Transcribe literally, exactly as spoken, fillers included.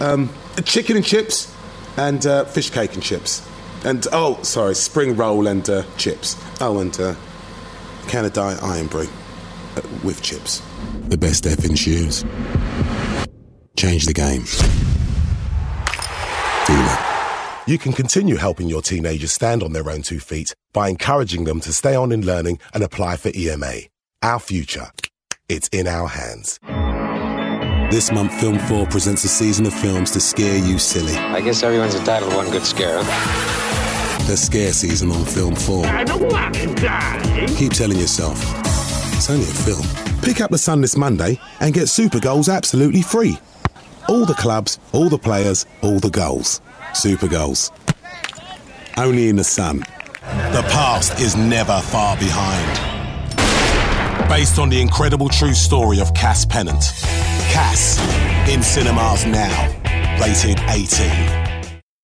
Um, chicken and chips and uh, fish cake and chips. And, oh, sorry, spring roll and uh, chips. Oh, and uh, can of Diet Iron Brew uh, with chips. The best effing shoes. Change the game. Dealer. You can continue helping your teenagers stand on their own two feet by encouraging them to stay on in learning and apply for E M A. Our future. It's in our hands. This month, Film four presents a season of films to scare you silly. I guess everyone's entitled to one good scare, huh? The scare season on Film four. I don't want to die. Keep telling yourself, it's only a film. Pick up The Sun this Monday and get Super Goals absolutely free. All the clubs, all the players, all the goals. Super Goals. Only in The Sun. The past is never far behind. Based on the incredible true story of Cass Pennant. Cass, in cinemas now. Rated eighteen.